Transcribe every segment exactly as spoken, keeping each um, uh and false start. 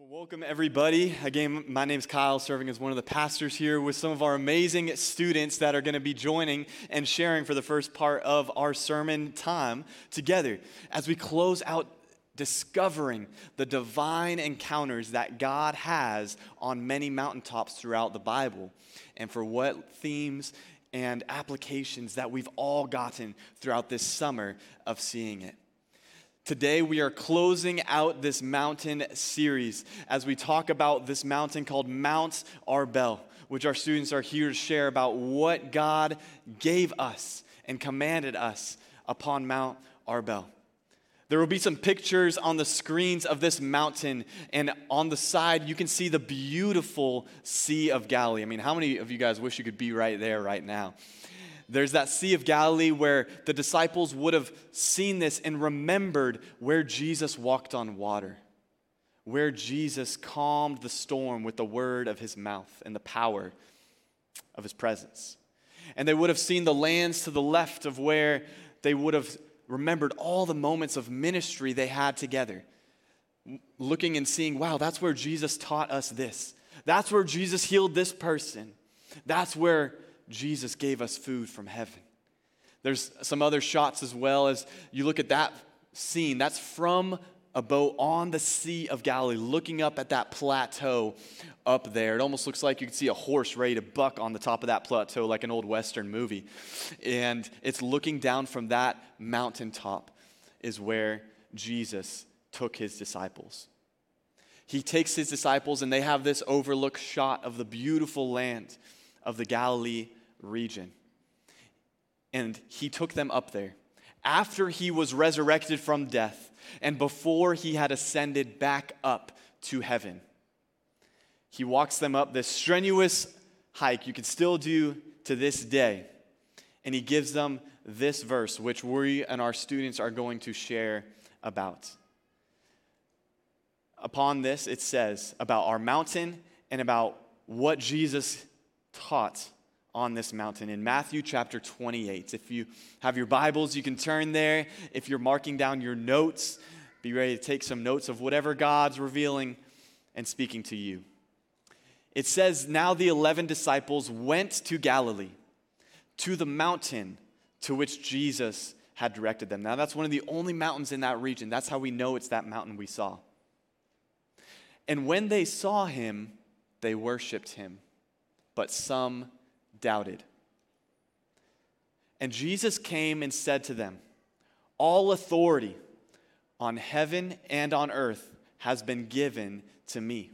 Welcome, everybody. Again, my name is Kyle, serving as one of the pastors here with some of our amazing students that are going to be joining and sharing for the first part of our sermon time together as we close out discovering the divine encounters that God has on many mountaintops throughout the Bible, and for what themes and applications that we've all gotten throughout this summer of seeing it. Today, we are closing out this mountain series as we talk about this mountain called Mount Arbel, which our students are here to share about what God gave us and commanded us upon Mount Arbel. There will be some pictures on the screens of this mountain, and on the side, you can see the beautiful Sea of Galilee. I mean, how many of you guys wish you could be right there right now? There's that Sea of Galilee where the disciples would have seen this and remembered where Jesus walked on water, where Jesus calmed the storm with the word of his mouth and the power of his presence. And they would have seen the lands to the left of where they would have remembered all the moments of ministry they had together, looking and seeing, wow, that's where Jesus taught us this. That's where Jesus healed this person. That's where Jesus gave us food from heaven. There's some other shots as well as you look at that scene. That's from a boat on the Sea of Galilee, looking up at that plateau up there. It almost looks like you can see a horse ready to buck on the top of that plateau like an old Western movie. And it's looking down from that mountaintop is where Jesus took his disciples. He takes his disciples and they have this overlook shot of the beautiful land of the Galilee region. And he took them up there after he was resurrected from death and before he had ascended back up to heaven. He walks them up this strenuous hike you can still do to this day. And he gives them this verse, which we and our students are going to share about. Upon this, it says about our mountain and about what Jesus taught on this mountain in Matthew chapter twenty-eight. If you have your Bibles, you can turn there. If you're marking down your notes, be ready to take some notes of whatever God's revealing and speaking to you. It says, now the eleven disciples went to Galilee, to the mountain to which Jesus had directed them. Now that's one of the only mountains in that region. That's how we know it's that mountain we saw. And when they saw him, they worshiped him, but some doubted. And Jesus came and said to them, all authority on heaven and on earth has been given to me.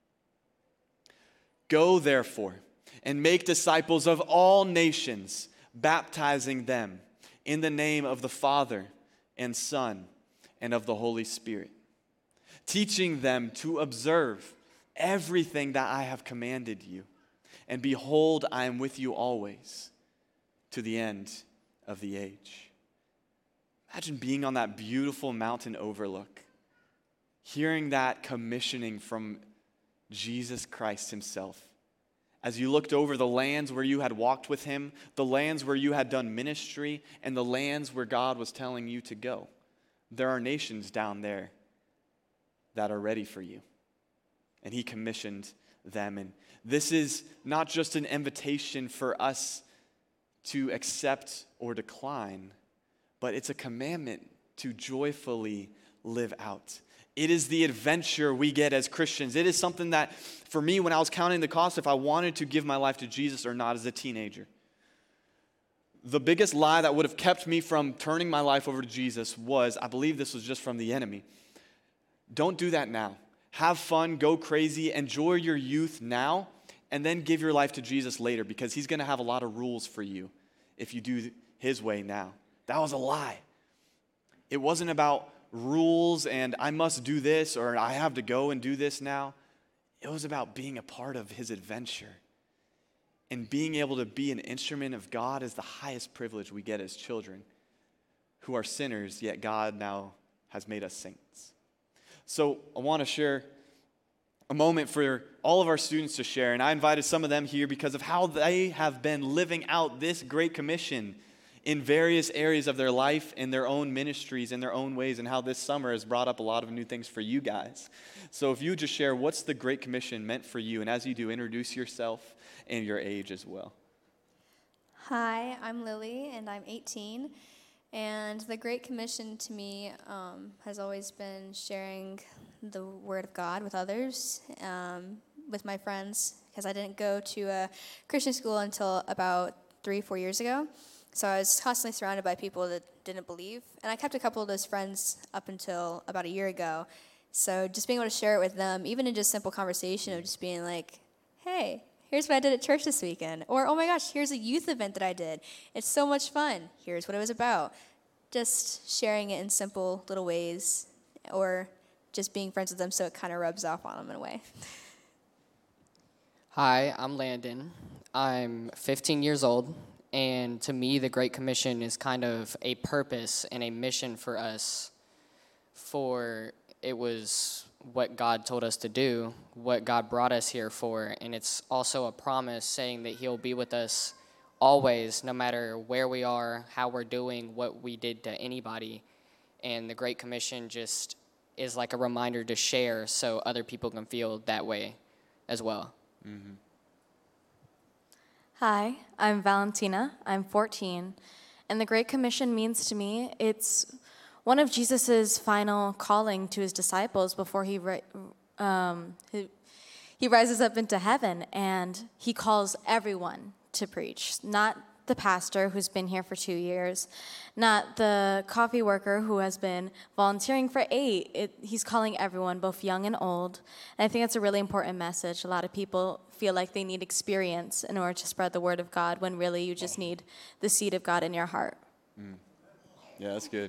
Go therefore and make disciples of all nations, baptizing them in the name of the Father and Son and of the Holy Spirit, teaching them to observe everything that I have commanded you. And behold, I am with you always to the end of the age. Imagine being on that beautiful mountain overlook, hearing that commissioning from Jesus Christ himself. As you looked over the lands where you had walked with him, the lands where you had done ministry, and the lands where God was telling you to go. There are nations down there that are ready for you. And he commissioned them. And this is not just an invitation for us to accept or decline, but it's a commandment to joyfully live out. It is the adventure we get as Christians. It is something that, for me, when I was counting the cost, if I wanted to give my life to Jesus or not as a teenager, the biggest lie that would have kept me from turning my life over to Jesus was, I believe this was just from the enemy. Don't do that now. Have fun, go crazy, enjoy your youth now, and then give your life to Jesus later because he's going to have a lot of rules for you if you do his way now. That was a lie. It wasn't about rules and I must do this or I have to go and do this now. It was about being a part of his adventure. And being able to be an instrument of God is the highest privilege we get as children who are sinners, yet God now has made us saints. So I want to share a moment for all of our students to share. And I invited some of them here because of how they have been living out this Great Commission in various areas of their life and their own ministries in their own ways, and how this summer has brought up a lot of new things for you guys. So if you would just share what's the Great Commission meant for you, and as you do, introduce yourself and your age as well. Hi, I'm Lily, and I'm eighteen. And the Great Commission to me um, has always been sharing the Word of God with others, um, with my friends, because I didn't go to a Christian school until about three, four years ago. So I was constantly surrounded by people that didn't believe. And I kept a couple of those friends up until about a year ago. So just being able to share it with them, even in just simple conversation of just being like, hey, here's what I did at church this weekend. Or, oh my gosh, here's a youth event that I did. It's so much fun. Here's what it was about. Just sharing it in simple little ways, or just being friends with them so it kind of rubs off on them in a way. Hi, I'm Landon. I'm fifteen years old, and to me, the Great Commission is kind of a purpose and a mission for us, for it was what God told us to do, what God brought us here for, and it's also a promise saying that he'll be with us always, no matter where we are, how we're doing, what we did to anybody. And the Great Commission just is like a reminder to share so other people can feel that way as well. Mm-hmm. Hi, I'm Valentina. I'm fourteen. And the Great Commission means to me, it's one of Jesus's final calling to his disciples before he, um, he, he rises up into heaven, and he calls everyone to preach, not the pastor who's been here for two years, not the coffee worker who has been volunteering for eight. It, he's calling everyone, both young and old. And I think that's a really important message. A lot of people feel like they need experience in order to spread the word of God, when really you just need the seed of God in your heart. Mm. Yeah, that's good.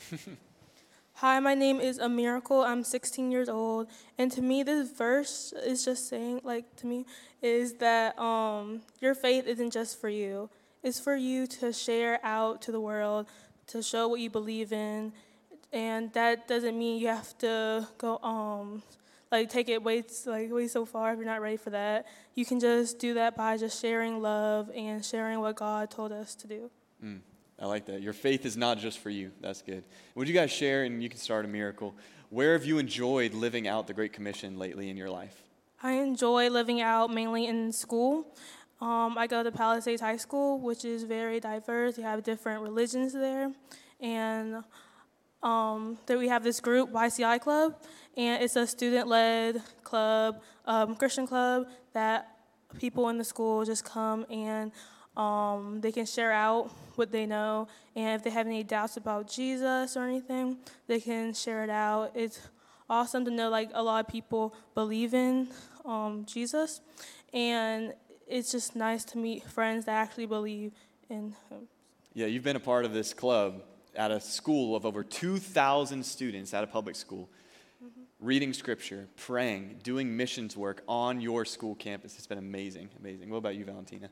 Hi, my name is A Miracle. I'm sixteen years old, and to me, this verse is just saying, like, to me, is that um, your faith isn't just for you. It's for you to share out to the world, to show what you believe in, and that doesn't mean you have to go, um, like, take it way, like, way so far if you're not ready for that. You can just do that by just sharing love and sharing what God told us to do. Mm. I like that. Your faith is not just for you. That's good. Would you guys share, and you can start A Miracle, where have you enjoyed living out the Great Commission lately in your life? I enjoy living out mainly in school. Um, I go to Palisades High School, which is very diverse. You have different religions there. And um, there we have this group, Y C I Club, and it's a student-led club, um, Christian club, that people in the school just come and Um, they can share out what they know, and if they have any doubts about Jesus or anything, they can share it out. It's awesome to know, like, a lot of people believe in um, Jesus, and it's just nice to meet friends that actually believe in him. Yeah, you've been a part of this club at a school of over two thousand students at a public school, mm-hmm. reading scripture, praying, doing missions work on your school campus. It's been amazing, amazing. What about you, Valentina?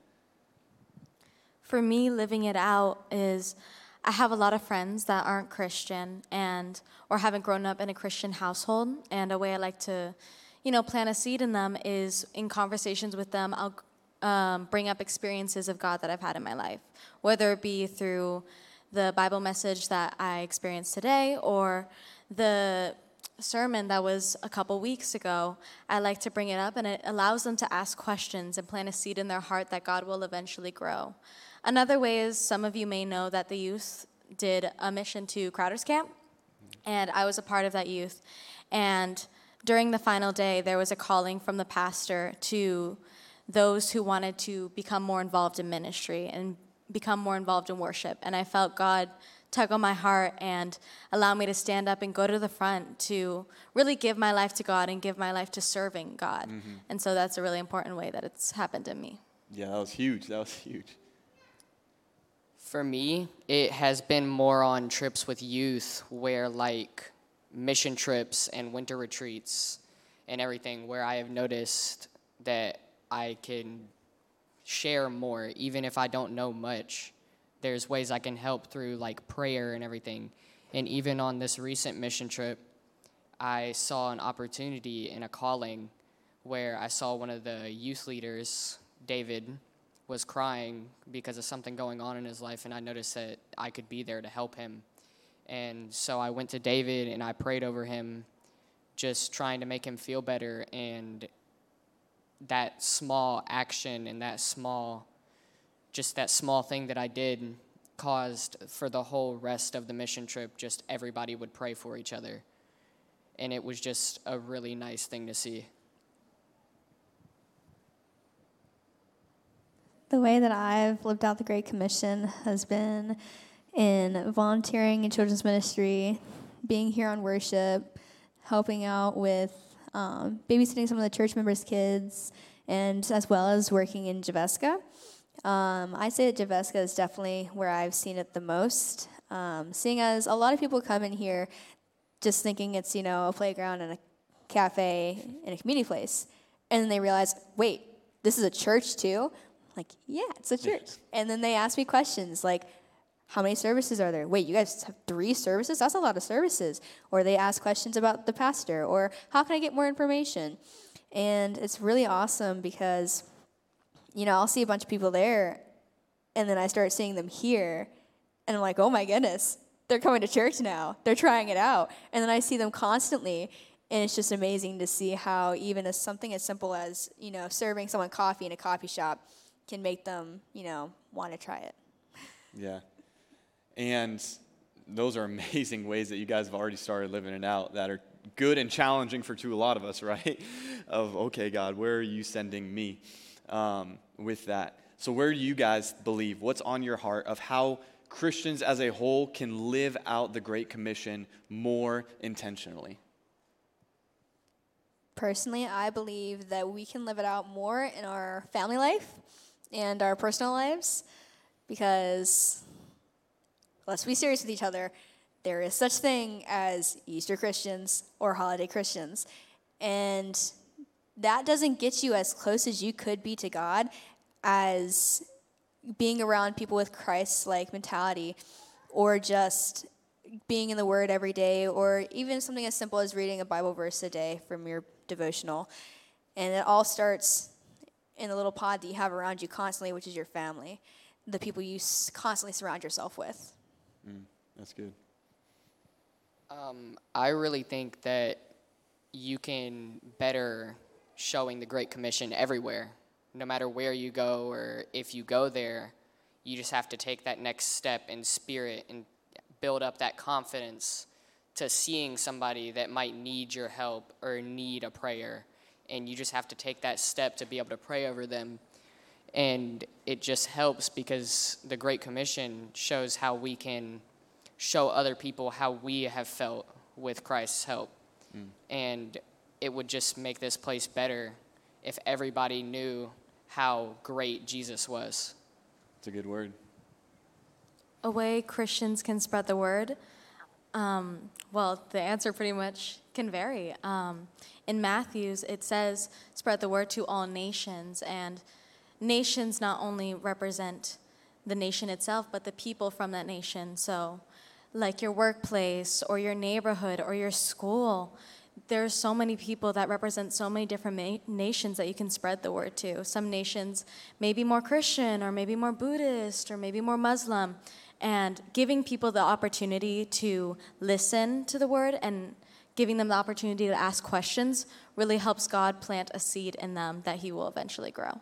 For me, living it out is, I have a lot of friends that aren't Christian and or haven't grown up in a Christian household, and a way I like to, you know, plant a seed in them is in conversations with them, I'll um, bring up experiences of God that I've had in my life, whether it be through the Bible message that I experienced today or the sermon that was a couple weeks ago. I like to bring it up, and it allows them to ask questions and plant a seed in their heart that God will eventually grow. Another way is, some of you may know that the youth did a mission to Crowder's Camp, and I was a part of that youth. And during the final day, there was a calling from the pastor to those who wanted to become more involved in ministry and become more involved in worship. And I felt God tug on my heart and allow me to stand up and go to the front to really give my life to God and give my life to serving God. Mm-hmm. And so that's a really important way that it's happened in me. Yeah, that was huge. That was huge. For me, it has been more on trips with youth, where like mission trips and winter retreats and everything, where I have noticed that I can share more, even if I don't know much. There's ways I can help through like prayer and everything. And even on this recent mission trip, I saw an opportunity and a calling where I saw one of the youth leaders, David, was crying because of something going on in his life, and I noticed that I could be there to help him. And so I went to David and I prayed over him, just trying to make him feel better. And that small action and that small, just that small thing that I did caused for the whole rest of the mission trip, just everybody would pray for each other. And it was just a really nice thing to see. The way that I've lived out the Great Commission has been in volunteering in children's ministry, being here on worship, helping out with um, babysitting some of the church members' kids, and as well as working in Javeska. Um, I say that Javeska is definitely where I've seen it the most, um, seeing as a lot of people come in here just thinking it's, you know, a playground and a cafe and a community place, and then they realize, wait, this is a church too? Like, yeah, it's a church. And then they ask me questions like, how many services are there? Wait, you guys have three services? That's a lot of services. Or they ask questions about the pastor, or how can I get more information? And it's really awesome because, you know, I'll see a bunch of people there, and then I start seeing them here, and I'm like, oh my goodness, they're coming to church now. They're trying it out. And then I see them constantly, and it's just amazing to see how even as something as simple as, you know, serving someone coffee in a coffee shop can make them, you know, want to try it. Yeah. And those are amazing ways that you guys have already started living it out that are good and challenging for to a lot of us, right? Of, okay, God, where are you sending me um, with that? So where do you guys believe, what's on your heart of how Christians as a whole can live out the Great Commission more intentionally? Personally, I believe that we can live it out more in our family life and our personal lives because, let's be serious with each other, there is such thing as Easter Christians or holiday Christians. And that doesn't get you as close as you could be to God as being around people with Christ-like mentality, or just being in the Word every day, or even something as simple as reading a Bible verse a day from your devotional. And it all starts in the little pod that you have around you constantly, which is your family, the people you s- constantly surround yourself with. Mm, that's good. Um, I really think that you can better showing the Great Commission everywhere. No matter where you go or if you go there, you just have to take that next step in spirit and build up that confidence to seeing somebody that might need your help or need a prayer. And you just have to take that step to be able to pray over them. And it just helps because the Great Commission shows how we can show other people how we have felt with Christ's help. Mm. And it would just make this place better if everybody knew how great Jesus was. It's a good word. A way Christians can spread the word? Um, well, the answer pretty much can vary. Um, in Matthew's, it says, spread the word to all nations. And nations not only represent the nation itself, but the people from that nation. So, like your workplace or your neighborhood or your school, there's so many people that represent so many different ma- nations that you can spread the word to. Some nations may be more Christian or maybe more Buddhist or maybe more Muslim. And giving people the opportunity to listen to the word and giving them the opportunity to ask questions really helps God plant a seed in them that he will eventually grow.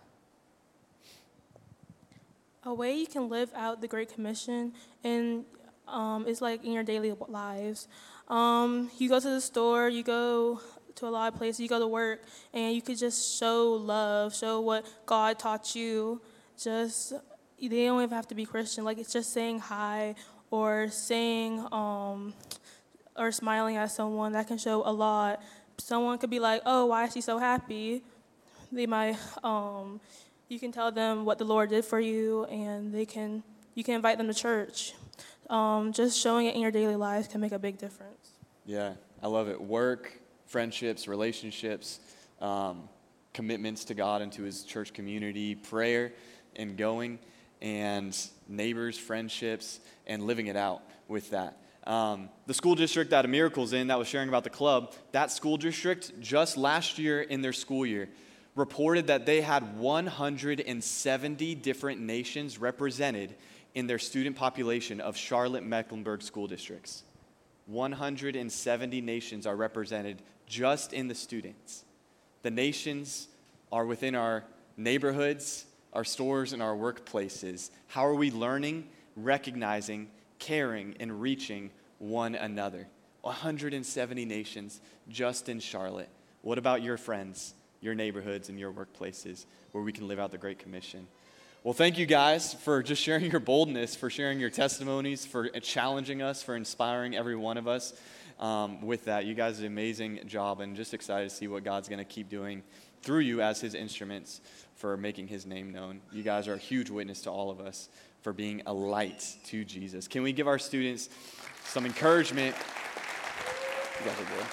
A way you can live out the Great Commission and um, is like in your daily lives. Um, you go to the store, you go to a lot of places, you go to work, and you could just show love, show what God taught you. Just, they don't even have to be Christian. Like, it's just saying hi or saying um, or smiling at someone. That can show a lot. Someone could be like, oh, why is she so happy? They might, um, you can tell them what the Lord did for you, and they can, you can invite them to church. Um, just showing it in your daily lives can make a big difference. Yeah, I love it. Work, friendships, relationships, um, commitments to God and to his church community, prayer and going, and neighbors, friendships, and living it out with that. Um, the school district that A Miracle's in that was sharing about the club, that school district just last year in their school year reported that they had one hundred seventy different nations represented in their student population of Charlotte-Mecklenburg school districts. one hundred seventy nations are represented just in the students. The nations are within our neighborhoods, our stores, and our workplaces. How are we learning, recognizing, caring, and reaching one another? one hundred seventy nations just in Charlotte. What about your friends, your neighborhoods, and your workplaces where we can live out the Great Commission? Well, thank you guys for just sharing your boldness, for sharing your testimonies, for challenging us, for inspiring every one of us um, with that. You guys did an amazing job, and just excited to see what God's going to keep doing through you as his instruments for making his name known. You guys are a huge witness to all of us for being a light to Jesus. Can we give our students some encouragement? You guys are good.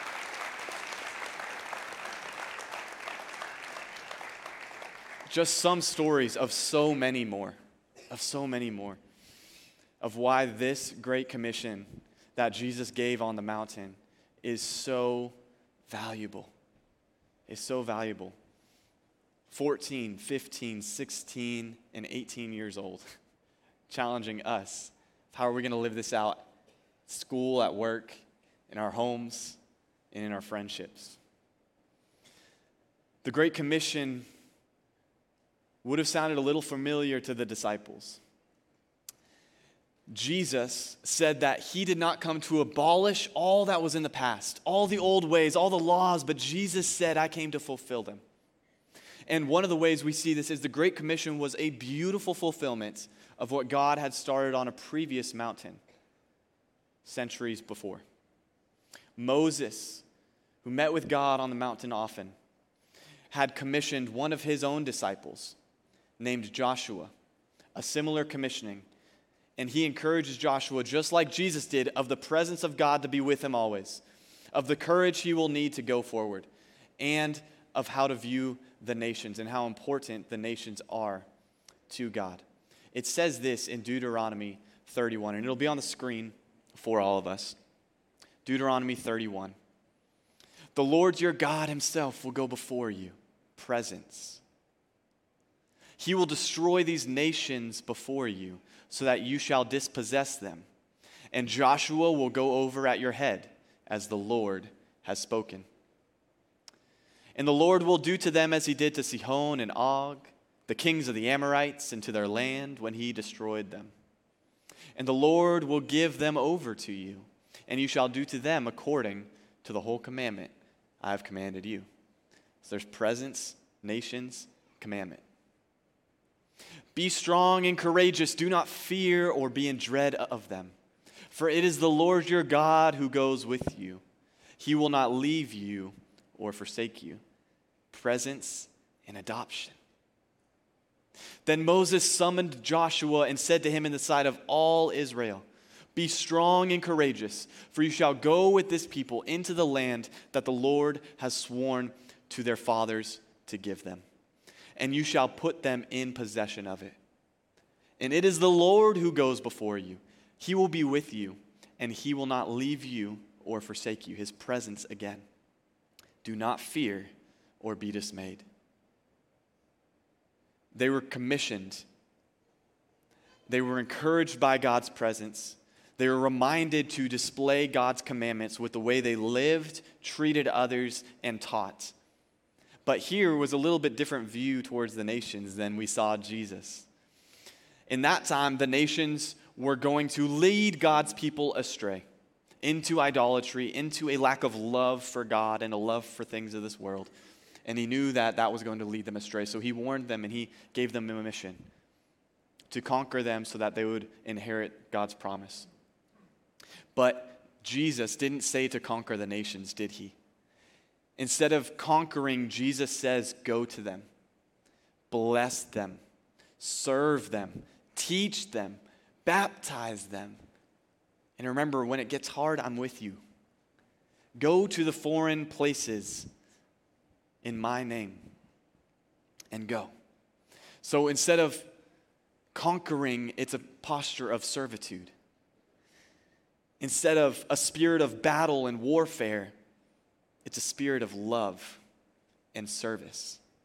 Just some stories of so many more, of so many more, of why this great commission that Jesus gave on the mountain is so valuable, is so valuable. fourteen, fifteen, sixteen, and eighteen years old, challenging us. How are we going to live this out? School, at work, in our homes, and in our friendships. The Great Commission would have sounded a little familiar to the disciples. Jesus said that he did not come to abolish all that was in the past, all the old ways, all the laws, but Jesus said, I came to fulfill them. And one of the ways we see this is the Great Commission was a beautiful fulfillment of what God had started on a previous mountain centuries before. Moses, who met with God on the mountain often, had commissioned one of his own disciples named Joshua, a similar commissioning. And he encourages Joshua, just like Jesus did, of the presence of God to be with him always, of the courage he will need to go forward, and of how to view the nations and how important the nations are to God. It says this in Deuteronomy thirty-one, and it'll be on the screen for all of us. Deuteronomy thirty-one. The Lord your God himself will go before you, presence. He will destroy these nations before you, so that you shall dispossess them. And Joshua will go over at your head, as the Lord has spoken. And the Lord will do to them as he did to Sihon and Og, the kings of the Amorites, and to their land when he destroyed them. And the Lord will give them over to you, and you shall do to them according to the whole commandment I have commanded you. So there's presence, nations, commandment. Be strong and courageous. Do not fear or be in dread of them. For it is the Lord your God who goes with you. He will not leave you or forsake you. Presence and adoption. Then Moses summoned Joshua and said to him in the sight of all Israel, be strong and courageous, for you shall go with this people into the land that the Lord has sworn to their fathers to give them. And you shall put them in possession of it. And it is the Lord who goes before you. He will be with you, and he will not leave you or forsake you. His presence again. Do not fear or be dismayed. They were commissioned. They were encouraged by God's presence. They were reminded to display God's commandments with the way they lived, treated others, and taught. But here was a little bit different view towards the nations than we saw Jesus. In that time, the nations were going to lead God's people astray into idolatry, into a lack of love for God and a love for things of this world. And he knew that that was going to lead them astray. So he warned them and he gave them a mission to conquer them so that they would inherit God's promise. But Jesus didn't say to conquer the nations, did he? Instead of conquering, Jesus says, go to them, bless them, serve them, teach them, baptize them. And remember, when it gets hard, I'm with you. Go to the foreign places in my name and go. So instead of conquering, it's a posture of servitude. Instead of a spirit of battle and warfare, it's a spirit of love and service.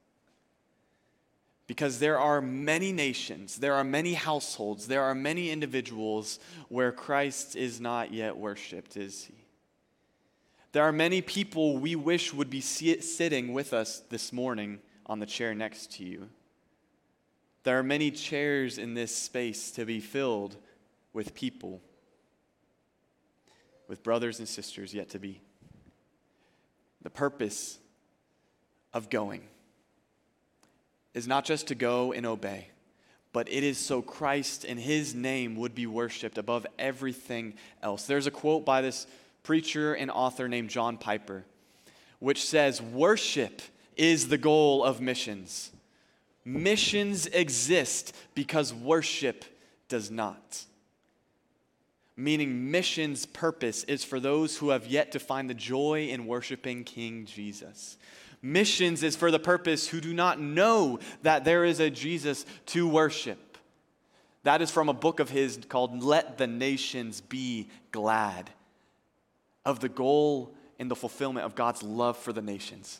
Because there are many nations, there are many households, there are many individuals where Christ is not yet worshiped, is he? There are many people we wish would be sitting with us this morning on the chair next to you. There are many chairs in this space to be filled with people, with brothers and sisters yet to be. The purpose of going is not just to go and obey, but it is so Christ and his name would be worshiped above everything else. There's a quote by this preacher and author named John Piper, which says, "Worship is the goal of missions. Missions exist because worship does not." Meaning missions' purpose is for those who have yet to find the joy in worshiping King Jesus. Missions is for the purpose who do not know that there is a Jesus to worship. That is from a book of his called Let the Nations Be Glad, of the goal and the fulfillment of God's love for the nations,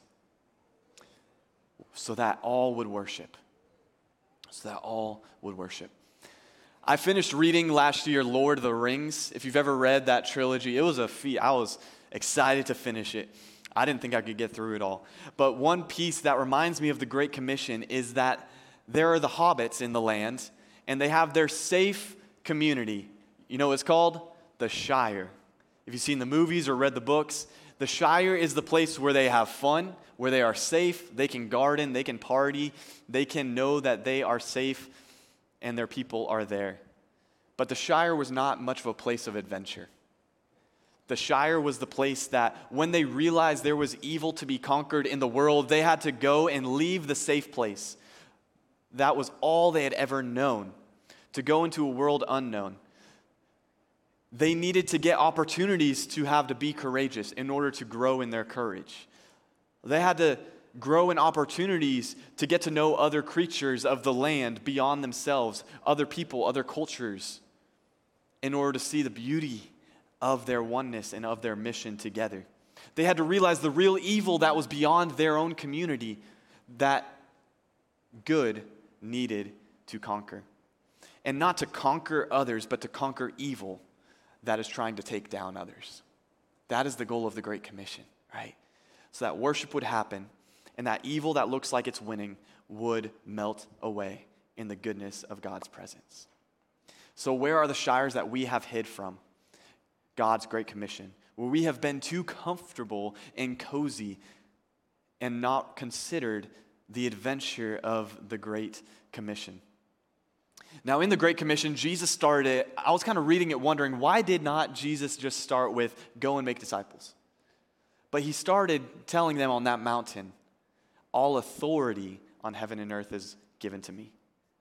so that all would worship. So that all would worship. I finished reading last year Lord of the Rings. If you've ever read that trilogy, it was a feat. I was excited to finish it. I didn't think I could get through it all. But one piece that reminds me of the Great Commission is that there are the hobbits in the land, and they have their safe community. You know what it's called? The Shire. If you've seen the movies or read the books, the Shire is the place where they have fun, where they are safe, they can garden, they can party, they can know that they are safe and their people are there. But the Shire was not much of a place of adventure. The Shire was the place that when they realized there was evil to be conquered in the world, they had to go and leave the safe place. That was all they had ever known, to go into a world unknown. They needed to get opportunities to have to be courageous in order to grow in their courage. They had to grow in opportunities to get to know other creatures of the land beyond themselves, other people, other cultures, in order to see the beauty of their oneness and of their mission together. They had to realize the real evil that was beyond their own community that good needed to conquer. And not to conquer others, but to conquer evil that is trying to take down others. That is the goal of the Great Commission, right? So that worship would happen, and that evil that looks like it's winning would melt away in the goodness of God's presence. So where are the shires that we have hid from God's Great Commission, where we have been too comfortable and cozy and not considered the adventure of the Great Commission? Now, in the Great Commission, Jesus started, I was kind of reading it wondering, why did not Jesus just start with, go and make disciples? But he started telling them on that mountain, all authority on heaven and earth is given to me.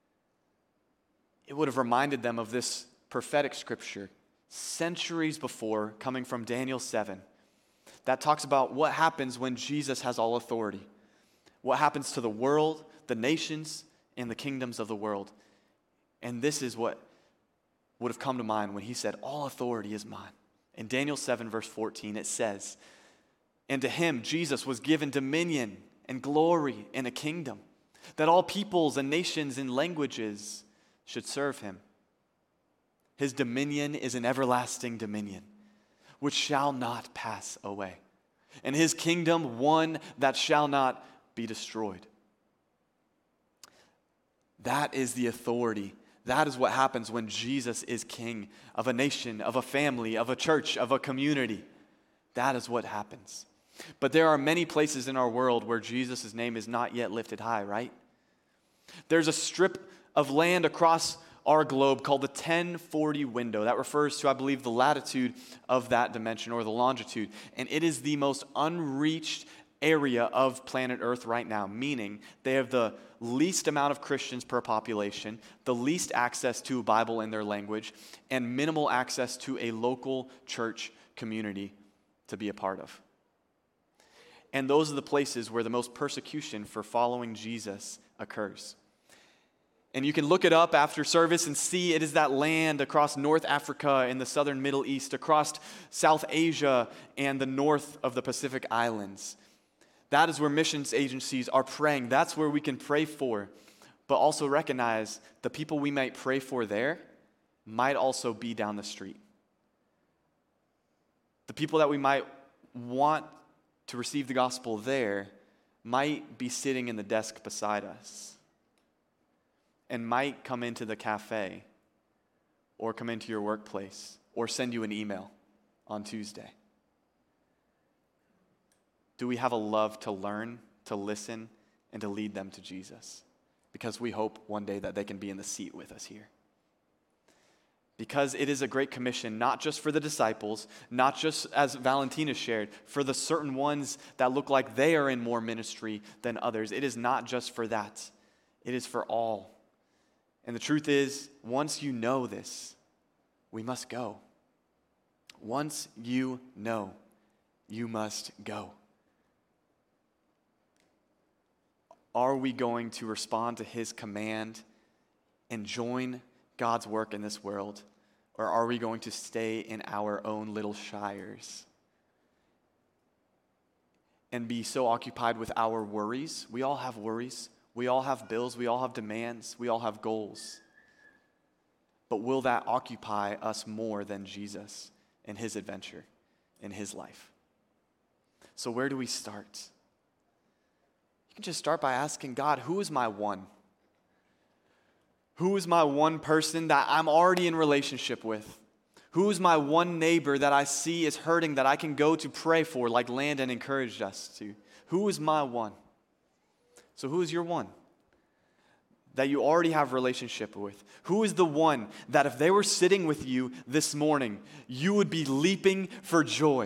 It would have reminded them of this prophetic scripture centuries before, coming from Daniel seven, that talks about what happens when Jesus has all authority. What happens to the world, the nations, and the kingdoms of the world. And this is what would have come to mind when he said, all authority is mine. In Daniel seven, verse fourteen, it says, and to him, Jesus, was given dominion and glory and a kingdom, that all peoples and nations and languages should serve him. His dominion is an everlasting dominion, which shall not pass away, and his kingdom one that shall not be destroyed. That is the authority. That is what happens when Jesus is king of a nation, of a family, of a church, of a community. That is what happens. But there are many places in our world where Jesus' name is not yet lifted high, right? There's a strip of land across our globe called the ten forty window. That refers to, I believe, the latitude of that dimension or the longitude. And it is the most unreached area of planet Earth right now, meaning they have the least amount of Christians per population, the least access to a Bible in their language, and minimal access to a local church community to be a part of. And those are the places where the most persecution for following Jesus occurs. And you can look it up after service and see it is that land across North Africa and the southern Middle East, across South Asia and the north of the Pacific Islands. That is where missions agencies are praying. That's where we can pray for but also recognize the people we might pray for there might also be down the street. The people that we might want to receive the gospel there might be sitting in the desk beside us and might come into the cafe or come into your workplace or send you an email on Tuesday. Do we have a love to learn, to listen, and to lead them to Jesus? Because we hope one day that they can be in the seat with us here. Because it is a great commission, not just for the disciples, not just as Valentina shared, for the certain ones that look like they are in more ministry than others. It is not just for that. It is for all. And the truth is, once you know this, we must go. Once you know, you must go. Are we going to respond to his command and join God's work in this world? Or are we going to stay in our own little shires and be so occupied with our worries? We all have worries. We all have bills. We all have demands. We all have goals. But will that occupy us more than Jesus and his adventure in his life? So where do we start? You can just start by asking God, who is my one? Who is my one person that I'm already in relationship with? Who is my one neighbor that I see is hurting that I can go to pray for, like Landon encouraged us to? Who is my one? So who is your one that you already have a relationship with? Who is the one that if they were sitting with you this morning, you would be leaping for joy?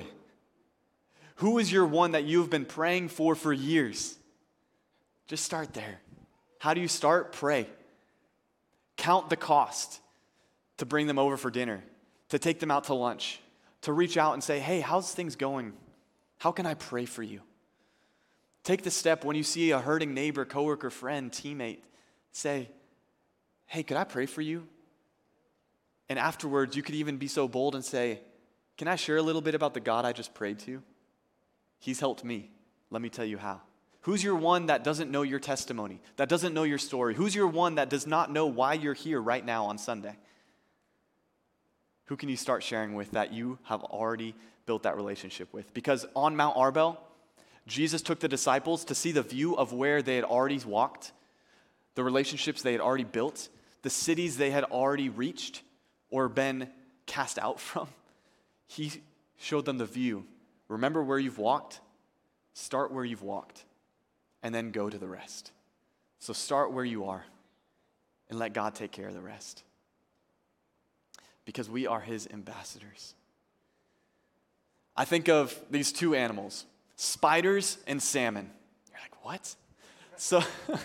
Who is your one that you have been praying for for years? Just start there. How do you start? Pray. Count the cost to bring them over for dinner, to take them out to lunch, to reach out and say, hey, how's things going? How can I pray for you? Take the step when you see a hurting neighbor, coworker, friend, teammate, say, hey, could I pray for you? And afterwards, you could even be so bold and say, can I share a little bit about the God I just prayed to? He's helped me. Let me tell you how. Who's your one that doesn't know your testimony, that doesn't know your story? Who's your one that does not know why you're here right now on Sunday? Who can you start sharing with that you have already built that relationship with? Because on Mount Arbel, Jesus took the disciples to see the view of where they had already walked, the relationships they had already built, the cities they had already reached or been cast out from. He showed them the view. Remember where you've walked? Start where you've walked. And then go to the rest. So start where you are and let God take care of the rest. Because we are his ambassadors. I think of these two animals, spiders and salmon. You're like, what? So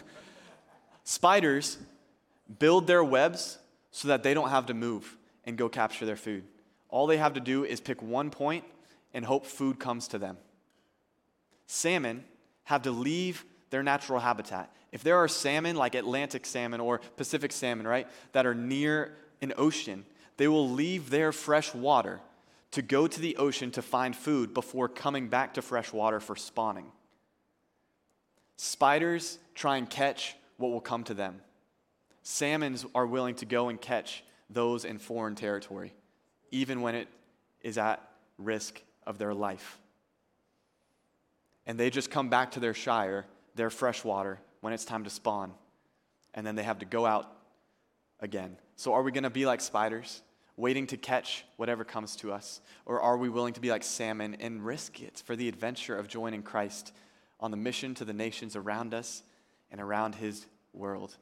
spiders build their webs so that they don't have to move and go capture their food. All they have to do is pick one point and hope food comes to them. Salmon have to leave their natural habitat. If there are salmon, like Atlantic salmon or Pacific salmon, right, that are near an ocean, they will leave their fresh water to go to the ocean to find food before coming back to fresh water for spawning. Spiders try and catch what will come to them. Salmons are willing to go and catch those in foreign territory, even when it is at risk of their life. And they just come back to their shire, their fresh water, when it's time to spawn. And then they have to go out again. So are we going to be like spiders, waiting to catch whatever comes to us? Or are we willing to be like salmon and risk it for the adventure of joining Christ on the mission to the nations around us and around his world?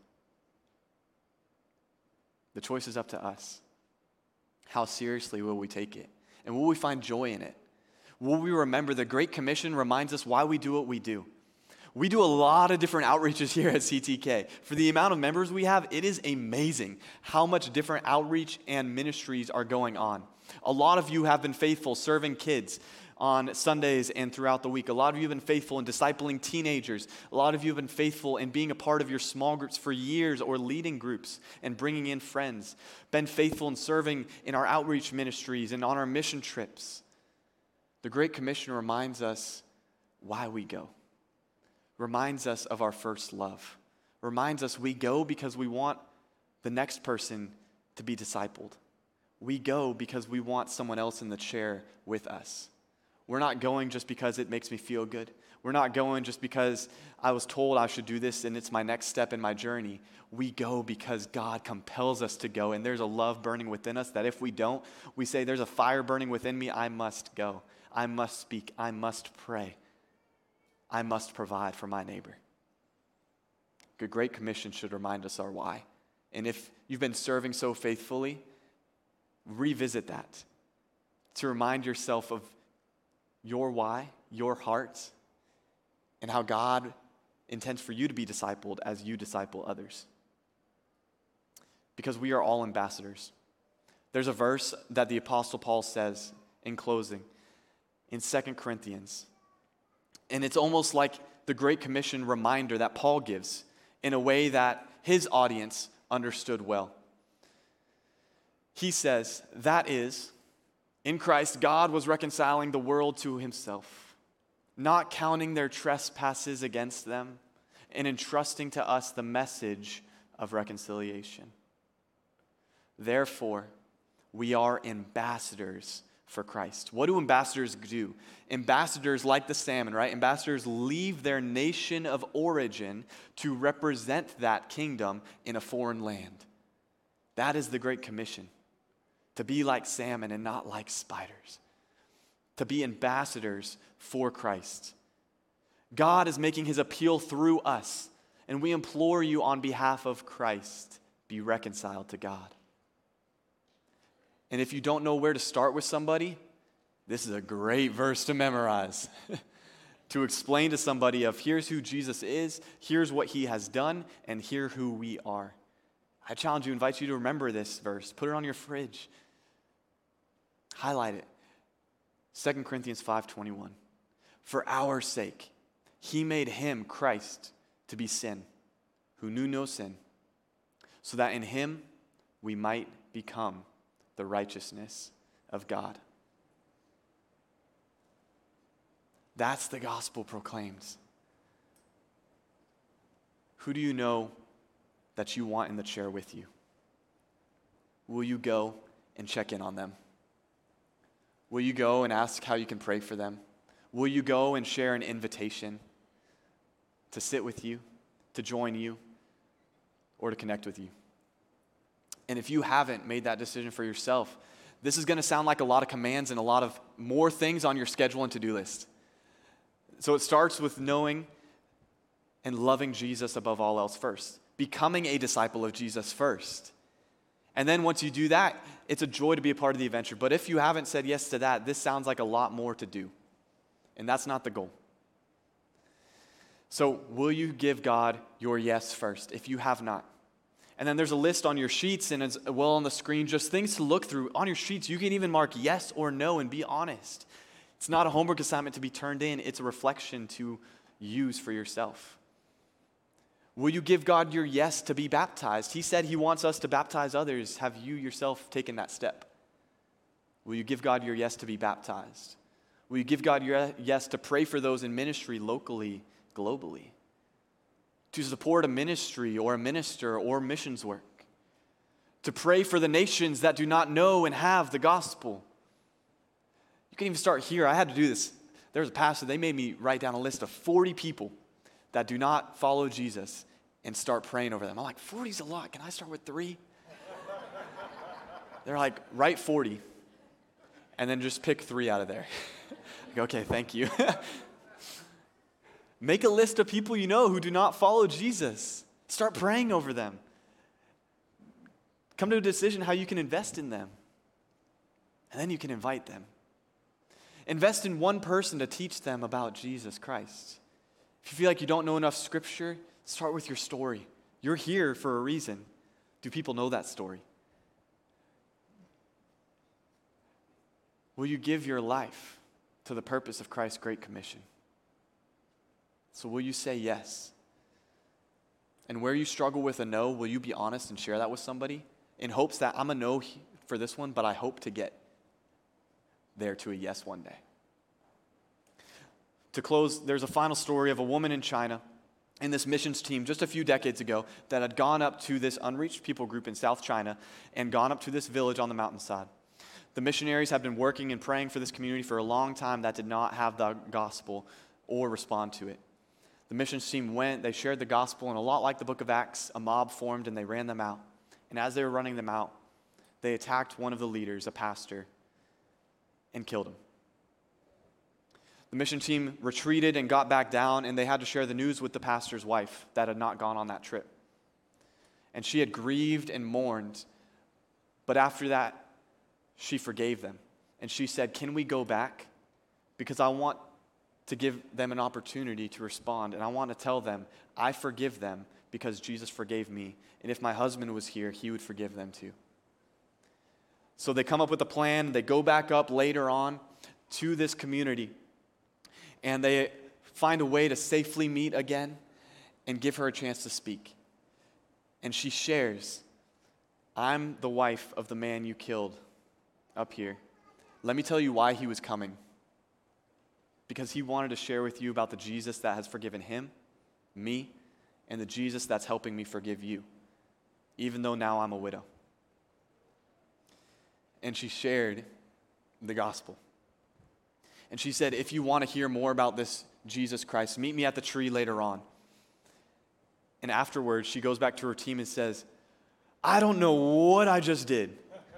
The choice is up to us. How seriously will we take it? And will we find joy in it? Will we remember the Great Commission reminds us why we do what we do? We do a lot of different outreaches here at C T K. For the amount of members we have, it is amazing how much different outreach and ministries are going on. A lot of you have been faithful serving kids on Sundays and throughout the week. A lot of you have been faithful in discipling teenagers. A lot of you have been faithful in being a part of your small groups for years or leading groups and bringing in friends. Been faithful in serving in our outreach ministries and on our mission trips. The Great Commission reminds us why we go. Reminds us of our first love. reminds us we go because we want the next person to be discipled. We go because we want someone else in the chair with us. We're not going just because it makes me feel good. We're not going just because I was told I should do this and it's my next step in my journey. We go because God compels us to go, and there's a love burning within us that if we don't, we say, there's a fire burning within me, I must go. I must speak. I must pray. I must provide for my neighbor. The Great Commission should remind us our why. And if you've been serving so faithfully, revisit that to remind yourself of your why, your heart, and how God intends for you to be discipled as you disciple others. Because we are all ambassadors. There's a verse that the Apostle Paul says in closing in Second Corinthians. And it's almost like the Great Commission reminder that Paul gives in a way that his audience understood well. He says, that is, in Christ, God was reconciling the world to himself, not counting their trespasses against them, and entrusting to us the message of reconciliation. Therefore, we are ambassadors for Christ. What do ambassadors do? Ambassadors, like the salmon, right? Ambassadors leave their nation of origin to represent that kingdom in a foreign land. That is the Great Commission. To be like salmon and not like spiders. To be ambassadors for Christ. God is making his appeal through us, and we implore you on behalf of Christ, be reconciled to God. And if you don't know where to start with somebody, this is a great verse to memorize. To explain to somebody of here's who Jesus is, here's what he has done, and here who we are. I challenge you, invite you to remember this verse. Put it on your fridge. Highlight it. Second Corinthians five twenty-one. For our sake, he made him, Christ, to be sin, who knew no sin, so that in him we might become the righteousness of God. That's the gospel proclaims. Who do you know that you want in the chair with you? Will you go and check in on them? Will you go and ask how you can pray for them? Will you go and share an invitation to sit with you, to join you, or to connect with you? And if you haven't made that decision for yourself, this is going to sound like a lot of commands and a lot of more things on your schedule and to-do list. So it starts with knowing and loving Jesus above all else first, becoming a disciple of Jesus first. And then once you do that, it's a joy to be a part of the adventure. But if you haven't said yes to that, this sounds like a lot more to do. And that's not the goal. So will you give God your yes first if you have not? And then there's a list on your sheets and as well on the screen, just things to look through. On your sheets, you can even mark yes or no and be honest. It's not a homework assignment to be turned in. It's a reflection to use for yourself. Will you give God your yes to be baptized? He said he wants us to baptize others. Have you yourself taken that step? Will you give God your yes to be baptized? Will you give God your yes to pray for those in ministry locally, globally? To support a ministry or a minister or missions work? To pray for the nations that do not know and have the gospel? You can even start here. I had to do this. There was a pastor, they made me write down a list of forty people that do not follow Jesus and start praying over them. I'm like, forty's a lot. Can I start with three? They're like, write forty and then just pick three out of there. I go, okay, thank you. Make a list of people you know who do not follow Jesus. Start praying over them. Come to a decision how you can invest in them. And then you can invite them. Invest in one person to teach them about Jesus Christ. If you feel like you don't know enough scripture, start with your story. You're here for a reason. Do people know that story? Will you give your life to the purpose of Christ's Great Commission? So will you say yes? And where you struggle with a no, will you be honest and share that with somebody in hopes that I'm a no for this one, but I hope to get there to a yes one day. To close, there's a final story of a woman in China in this missions team just a few decades ago that had gone up to this unreached people group in South China and gone up to this village on the mountainside. The missionaries have been working and praying for this community for a long time that did not have the gospel or respond to it. The missions team went, they shared the gospel, and a lot like the book of Acts, a mob formed and they ran them out. And as they were running them out, they attacked one of the leaders, a pastor, and killed him. The mission team retreated and got back down, and they had to share the news with the pastor's wife that had not gone on that trip. And she had grieved and mourned, but after that, she forgave them. And she said, "Can we go back? Because I want to give them an opportunity to respond, and I want to tell them, I forgive them because Jesus forgave me. And if my husband was here, he would forgive them too." So they come up with a plan. They go back up later on to this community, and they find a way to safely meet again and give her a chance to speak. And she shares, "I'm the wife of the man you killed up here. Let me tell you why he was coming. Because he wanted to share with you about the Jesus that has forgiven him, me, and the Jesus that's helping me forgive you, even though now I'm a widow." And she shared the gospel. And she said, "If you want to hear more about this Jesus Christ, meet me at the tree later on." And afterwards, she goes back to her team and says, "I don't know what I just did.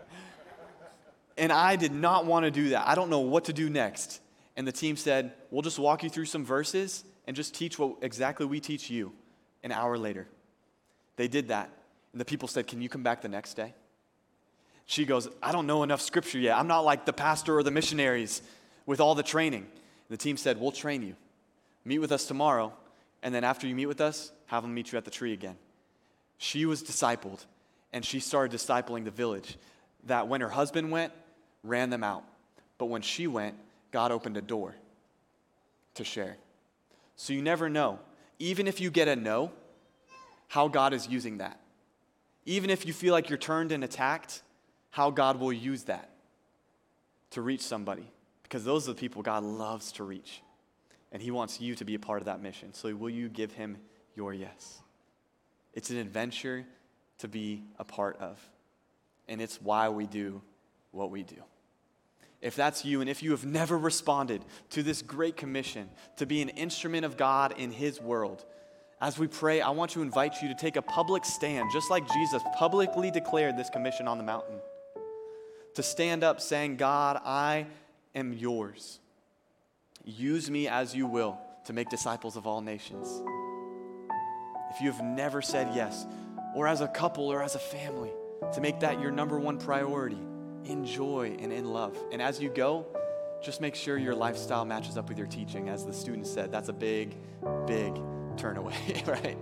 And I did not want to do that. I don't know what to do next." And the team said, "We'll just walk you through some verses and just teach what exactly we teach you an hour later." They did that. And the people said, "Can you come back the next day?" She goes, "I don't know enough scripture yet. I'm not like the pastor or the missionaries with all the training." And the team said, "We'll train you. Meet with us tomorrow. And then after you meet with us, have them meet you at the tree again." She was discipled, and she started discipling the village. That when her husband went, ran them out. But when she went, God opened a door to share. So you never know, even if you get a no, how God is using that. Even if you feel like you're turned and attacked, how God will use that to reach somebody. Because those are the people God loves to reach. And he wants you to be a part of that mission. So will you give him your yes? It's an adventure to be a part of. And it's why we do what we do. If that's you, and if you have never responded to this great commission to be an instrument of God in his world, as we pray, I want to invite you to take a public stand, just like Jesus publicly declared this commission on the mountain. To stand up saying, "God, I am yours. Use me as you will to make disciples of all nations." If you have never said yes, or as a couple or as a family, to make that your number one priority, in joy and in love. And as you go, just make sure your lifestyle matches up with your teaching. As the student said, that's a big, big turn away, right?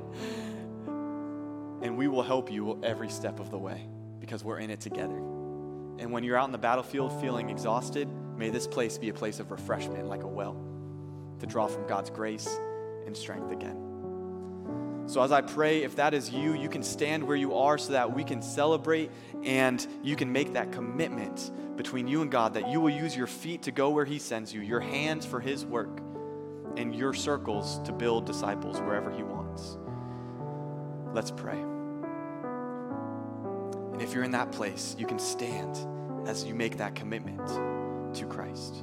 And we will help you every step of the way because we're in it together. And when you're out in the battlefield feeling exhausted, may this place be a place of refreshment like a well to draw from God's grace and strength again. So as I pray, if that is you, you can stand where you are so that we can celebrate and you can make that commitment between you and God that you will use your feet to go where he sends you, your hands for his work, and your circles to build disciples wherever he wants. Let's pray. And if you're in that place, you can stand as you make that commitment to Christ.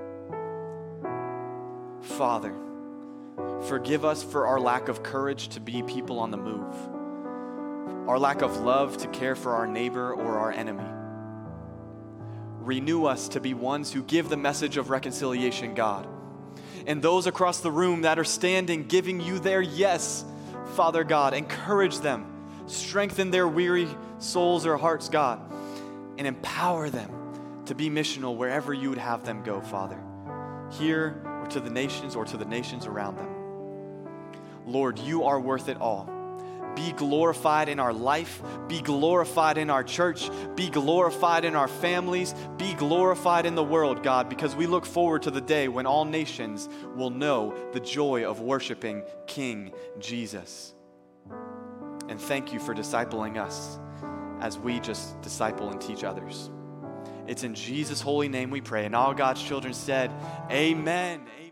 Father, forgive us for our lack of courage to be people on the move, our lack of love to care for our neighbor or our enemy. Renew us to be ones who give the message of reconciliation, God. And those across the room that are standing, giving you their yes, Father God, encourage them, strengthen their weary souls or hearts, God, and empower them to be missional wherever you would have them go, Father, here or to the nations or to the nations around them. Lord, you are worth it all. Be glorified in our life. Be glorified in our church. Be glorified in our families. Be glorified in the world, God, because we look forward to the day when all nations will know the joy of worshiping King Jesus. And thank you for discipling us as we just disciple and teach others. It's in Jesus' holy name we pray. And all God's children said, amen.